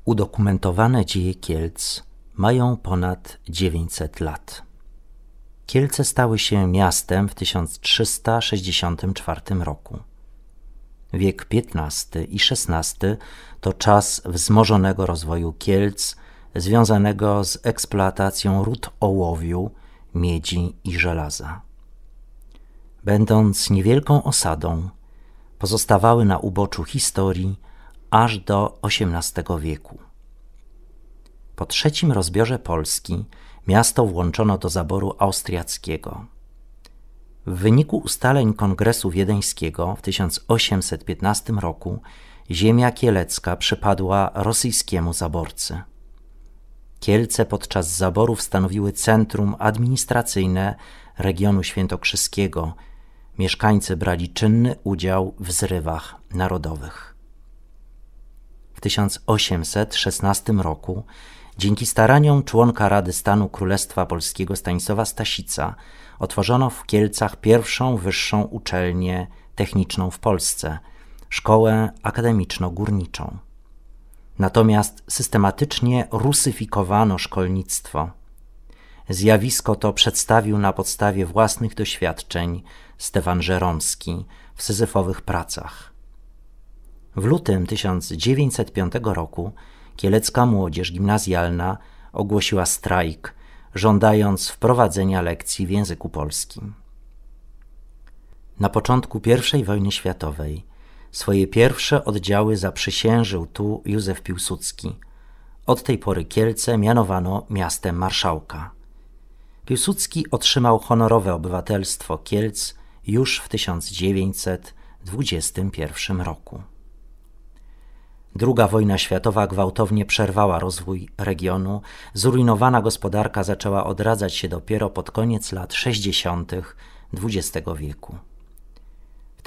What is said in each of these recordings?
Udokumentowane dzieje Kielc mają ponad 900 lat. Kielce stały się miastem w 1364 roku. Wiek XV i XVI to czas wzmożonego rozwoju Kielc, związanego z eksploatacją ród ołowiu, miedzi i żelaza. Będąc niewielką osadą, pozostawały na uboczu historii aż do XVIII wieku. Po trzecim rozbiorze Polski miasto włączono do zaboru austriackiego. W wyniku ustaleń Kongresu Wiedeńskiego w 1815 roku ziemia kielecka przypadła rosyjskiemu zaborcy. Kielce podczas zaborów stanowiły centrum administracyjne regionu świętokrzyskiego. Mieszkańcy brali czynny udział w zrywach narodowych. W 1816 roku dzięki staraniom członka Rady Stanu Królestwa Polskiego Stanisława Stasica otworzono w Kielcach pierwszą wyższą uczelnię techniczną w Polsce, szkołę akademiczno-górniczą. Natomiast systematycznie rusyfikowano szkolnictwo. Zjawisko to przedstawił na podstawie własnych doświadczeń Stefan Żeromski w syzyfowych pracach. W lutym 1905 roku kielecka młodzież gimnazjalna ogłosiła strajk, żądając wprowadzenia lekcji w języku polskim. Na początku I wojny światowej swoje pierwsze oddziały zaprzysiężył tu Józef Piłsudski. Od tej pory Kielce mianowano miastem marszałka. Piłsudski otrzymał honorowe obywatelstwo Kielc już w 1921 roku. II wojna światowa gwałtownie przerwała rozwój regionu, zrujnowana gospodarka zaczęła odradzać się dopiero pod koniec lat 60. XX wieku. W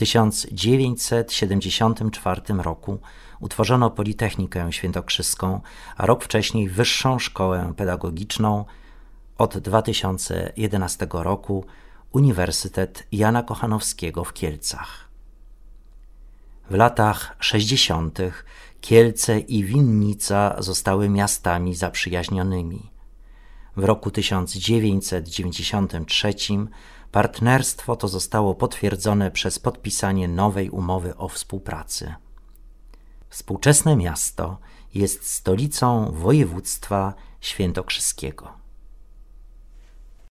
1974 roku utworzono Politechnikę Świętokrzyską, a rok wcześniej Wyższą Szkołę Pedagogiczną, od 2011 roku Uniwersytet Jana Kochanowskiego w Kielcach. W latach 60. Kielce i Winnica zostały miastami zaprzyjaźnionymi. W roku 1993 partnerstwo to zostało potwierdzone przez podpisanie nowej umowy o współpracy. Współczesne miasto jest stolicą województwa świętokrzyskiego.